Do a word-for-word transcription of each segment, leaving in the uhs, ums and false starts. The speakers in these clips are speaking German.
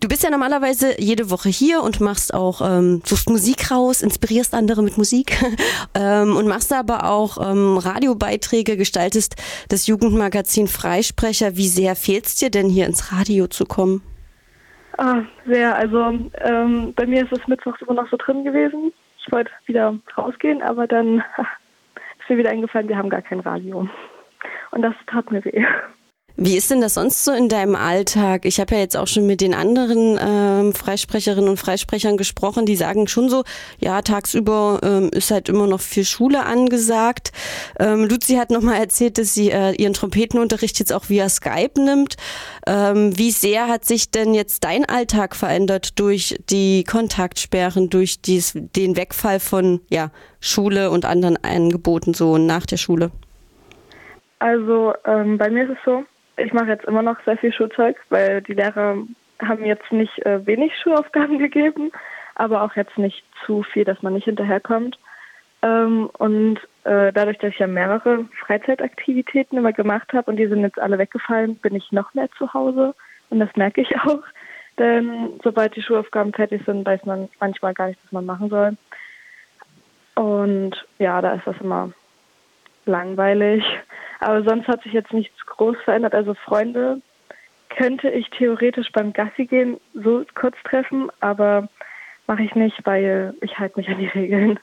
Du bist ja normalerweise jede Woche hier und machst auch, ähm, suchst Musik raus, inspirierst andere mit Musik ähm, und machst aber auch ähm, Radiobeiträge, gestaltest das Jugendmagazin Freisprecher. Wie sehr fehlt es dir denn, hier ins Radio zu kommen? Ah, sehr. Also ähm, bei mir ist es mittwochs immer noch so drin gewesen. Ich wollte wieder rausgehen, aber dann ist mir wieder eingefallen, wir haben gar kein Radio. Und das tat mir weh. Wie ist denn das sonst so in deinem Alltag? Ich habe ja jetzt auch schon mit den anderen ähm, Freisprecherinnen und Freisprechern gesprochen, die sagen schon so, ja, tagsüber ähm, ist halt immer noch viel Schule angesagt. Ähm, Luzi hat nochmal erzählt, dass sie äh, ihren Trompetenunterricht jetzt auch via Skype nimmt. Ähm, wie sehr hat sich denn jetzt dein Alltag verändert durch die Kontaktsperren, durch dies, den Wegfall von ja, Schule und anderen Angeboten so nach der Schule? Also ähm, bei mir ist es so, ich mache jetzt immer noch sehr viel Schulzeug, weil die Lehrer haben jetzt nicht äh, wenig Schulaufgaben gegeben, aber auch jetzt nicht zu viel, dass man nicht hinterherkommt. Ähm, und äh, dadurch, dass ich ja mehrere Freizeitaktivitäten immer gemacht habe und die sind jetzt alle weggefallen, bin ich noch mehr zu Hause und das merke ich auch. Denn sobald die Schulaufgaben fertig sind, weiß man manchmal gar nicht, was man machen soll. Und ja, da ist das immer langweilig. Aber sonst hat sich jetzt nichts groß verändert. Also Freunde könnte ich theoretisch beim Gassi gehen so kurz treffen, aber mache ich nicht, weil ich halte mich an die Regeln.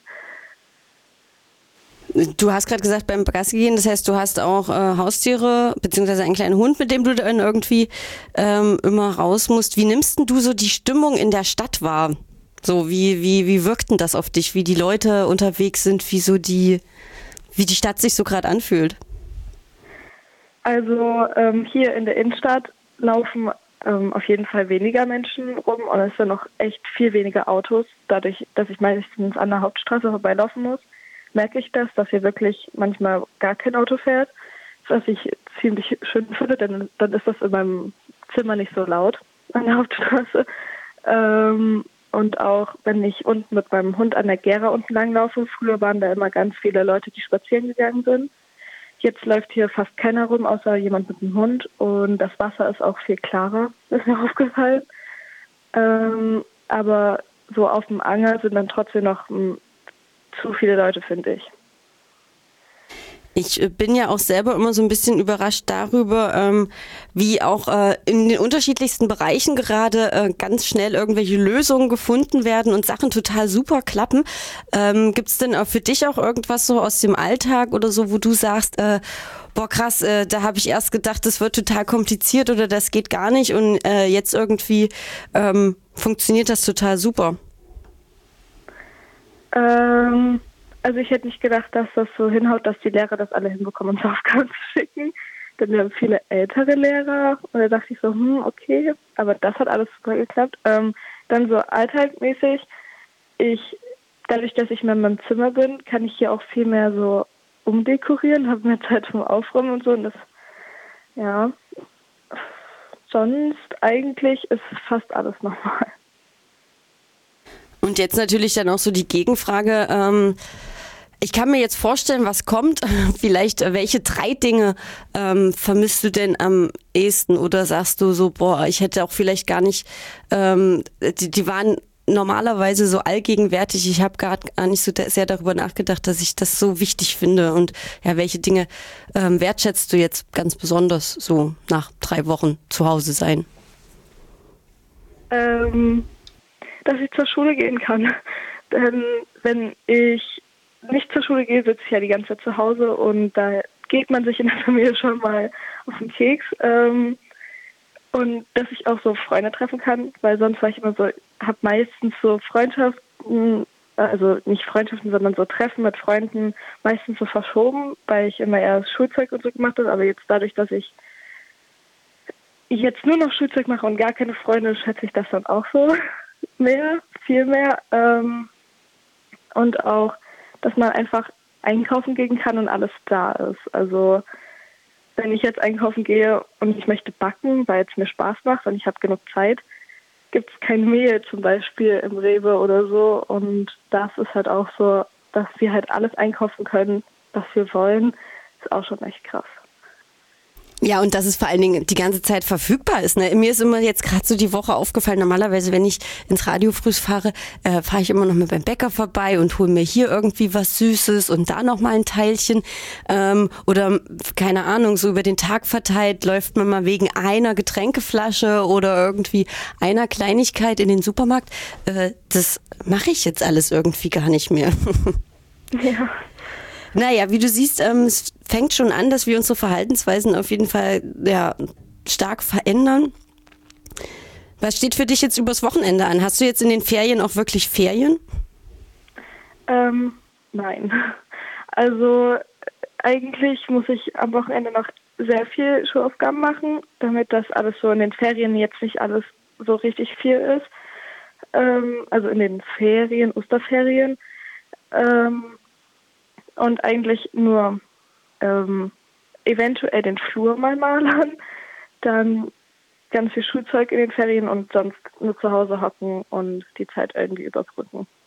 Du hast gerade gesagt, beim Gassi gehen, das heißt, du hast auch äh, Haustiere, beziehungsweise einen kleinen Hund, mit dem du dann irgendwie ähm, immer raus musst. Wie nimmst denn du so die Stimmung in der Stadt wahr? So, wie, wie, wie wirkt denn das auf dich? Wie die Leute unterwegs sind, wie so die, wie die Stadt sich so gerade anfühlt? Also ähm, hier in der Innenstadt laufen ähm, auf jeden Fall weniger Menschen rum und es sind noch echt viel weniger Autos. Dadurch, dass ich meistens an der Hauptstraße vorbeilaufen muss, merke ich das, dass hier wirklich manchmal gar kein Auto fährt, was ich ziemlich schön finde, denn dann ist das in meinem Zimmer nicht so laut an der Hauptstraße. Ähm, und auch wenn ich unten mit meinem Hund an der Gera unten langlaufe, früher waren da immer ganz viele Leute, die spazieren gegangen sind. Jetzt läuft hier fast keiner rum, außer jemand mit einem Hund. Und das Wasser ist auch viel klarer, ist mir aufgefallen. Ähm, aber so auf dem Anger sind dann trotzdem noch m, zu viele Leute, finde ich. Ich bin ja auch selber immer so ein bisschen überrascht darüber, ähm, wie auch äh, in den unterschiedlichsten Bereichen gerade äh, ganz schnell irgendwelche Lösungen gefunden werden und Sachen total super klappen. Ähm, gibt es denn auch für dich auch irgendwas so aus dem Alltag oder so, wo du sagst, äh, boah krass, äh, da habe ich erst gedacht, das wird total kompliziert oder das geht gar nicht und äh, jetzt irgendwie ähm, funktioniert das total super? Ähm... Also ich hätte nicht gedacht, dass das so hinhaut, dass die Lehrer das alle hinbekommen, uns Aufgaben zu schicken. Denn wir haben viele ältere Lehrer und da dachte ich so, hm, okay, aber das hat alles super geklappt. Ähm, dann so alltagsmäßig, ich, dadurch, dass ich mehr in meinem Zimmer bin, kann ich hier auch viel mehr so umdekorieren, habe mehr Zeit zum Aufräumen und so und das, ja, sonst eigentlich ist fast alles normal. Und jetzt natürlich dann auch so die Gegenfrage, ähm, ich kann mir jetzt vorstellen, was kommt. Vielleicht, welche drei Dinge ähm, vermisst du denn am ehesten? Oder sagst du so, boah, ich hätte auch vielleicht gar nicht, ähm, die, die waren normalerweise so allgegenwärtig. Ich habe gar nicht so sehr darüber nachgedacht, dass ich das so wichtig finde. Und ja, welche Dinge ähm, wertschätzt du jetzt ganz besonders so nach drei Wochen zu Hause sein? Ähm, dass ich zur Schule gehen kann. Denn wenn ich nicht zur Schule gehe, sitze ich ja die ganze Zeit zu Hause und da geht man sich in der Familie schon mal auf den Keks. Ähm, und dass ich auch so Freunde treffen kann, weil sonst war ich immer so, habe meistens so Freundschaften, also nicht Freundschaften, sondern so Treffen mit Freunden meistens so verschoben, weil ich immer eher Schulzeug und so gemacht habe. Aber jetzt dadurch, dass ich jetzt nur noch Schulzeug mache und gar keine Freunde, schätze ich das dann auch so mehr, viel mehr. Ähm, und auch, dass man einfach einkaufen gehen kann und alles da ist. Also wenn ich jetzt einkaufen gehe und ich möchte backen, weil es mir Spaß macht und ich habe genug Zeit, gibt es kein Mehl zum Beispiel im Rewe oder so. Und das ist halt auch so, dass wir halt alles einkaufen können, was wir wollen, ist auch schon echt krass. Ja, und dass es vor allen Dingen die ganze Zeit verfügbar ist. Ne? Mir ist immer jetzt gerade so die Woche aufgefallen, normalerweise, wenn ich ins Radio früh fahre, äh, fahre ich immer noch mit beim Bäcker vorbei und hole mir hier irgendwie was Süßes und da noch mal ein Teilchen. Ähm, oder, keine Ahnung, so über den Tag verteilt läuft man mal wegen einer Getränkeflasche oder irgendwie einer Kleinigkeit in den Supermarkt. Äh, das mache ich jetzt alles irgendwie gar nicht mehr. Ja. Naja, wie du siehst, ähm, es fängt schon an, dass wir unsere Verhaltensweisen auf jeden Fall ja, stark verändern. Was steht für dich jetzt übers Wochenende an? Hast du jetzt in den Ferien auch wirklich Ferien? Ähm, nein. Also eigentlich muss ich am Wochenende noch sehr viel Schulaufgaben machen, damit das alles so in den Ferien jetzt nicht alles so richtig viel ist. Ähm, also in den Ferien, Osterferien. Ähm, Und eigentlich nur ähm, eventuell den Flur mal malern, dann ganz viel Schulzeug in den Ferien und sonst nur zu Hause hocken und die Zeit irgendwie überbrücken.